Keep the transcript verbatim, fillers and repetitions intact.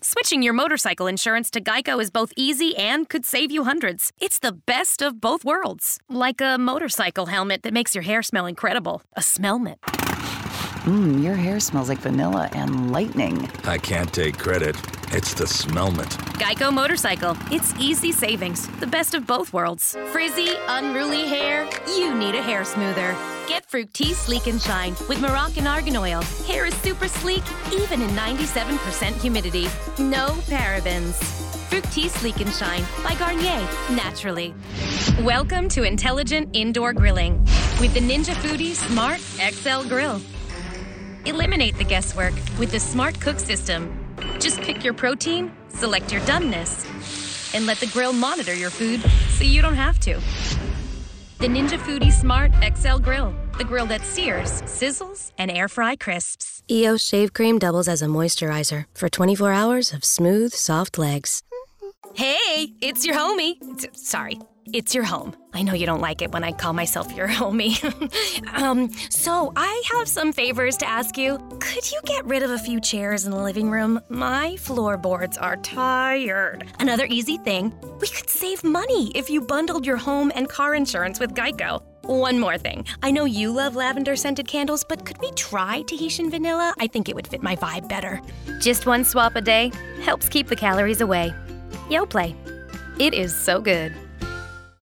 Switching your motorcycle insurance to Geico is both easy and could save you hundreds. It's the best of both worlds. Like a motorcycle helmet that makes your hair smell incredible. A smellment. Mmm, your hair smells like vanilla and lightning. I can't take credit. It's the smellment. Geico Motorcycle. It's easy savings. The best of both worlds. Frizzy, unruly hair? You need a hair smoother. Get Fructis Sleek and Shine with Moroccan Argan Oil. Hair is super sleek, even in ninety-seven percent humidity. No parabens. Fructis Sleek and Shine by Garnier, naturally. Welcome to intelligent indoor grilling with the Ninja Foodi Smart X L Grill. Eliminate the guesswork with the Smart Cook system. Just pick your protein, select your doneness, and let the grill monitor your food so you don't have to. The Ninja Foodi Smart X L Grill, the grill that sears, sizzles, and air fry crisps. E O S Shave Cream doubles as a moisturizer for twenty-four hours of smooth, soft legs. Hey, it's your homie. It's, sorry, it's your home. I know you don't like it when I call myself your homie. um, so I have some favors to ask you. Could you get rid of a few chairs in the living room? My floorboards are tired. Another easy thing, we could save money if you bundled your home and car insurance with Geico. One more thing. I know you love lavender-scented candles, but could we try Tahitian vanilla? I think it would fit my vibe better. Just one swap a day helps keep the calories away. Yoplait. It is so good.